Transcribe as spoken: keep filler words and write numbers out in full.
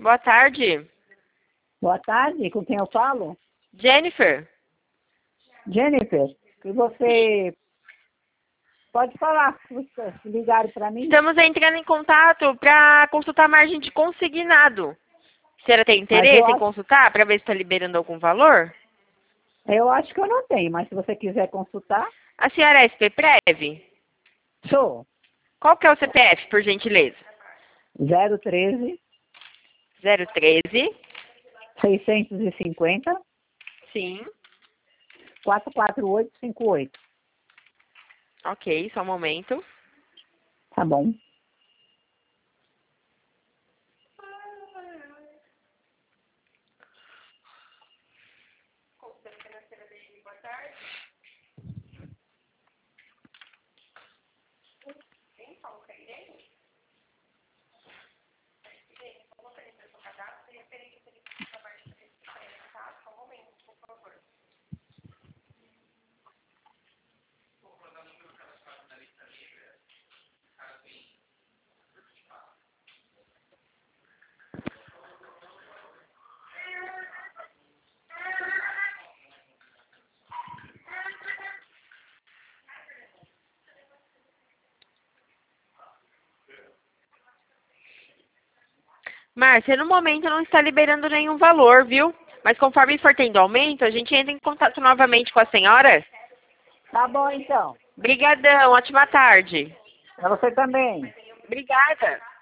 Boa tarde. Boa tarde, com quem eu falo? Jennifer. Jennifer, e você pode falar, se você ligaram para mim? Estamos entrando em contato para consultar a margem de consignado. A senhora tem interesse eu em acho- consultar para ver se está liberando algum valor? Eu acho que eu não tenho, mas se você quiser consultar, A senhora é S P Prev? sou Qual que é o C P F, por gentileza? zero treze, zero treze. seiscentos e cinquenta, Sim. quatro quatro oito cinco oito. Ok, só um momento. Tá bom. Márcia, no momento não está liberando nenhum valor, viu? Mas conforme for tendo aumento, a gente entra em contato novamente com a senhora. Tá bom, então. Obrigadão, ótima tarde. Para você também. Obrigada.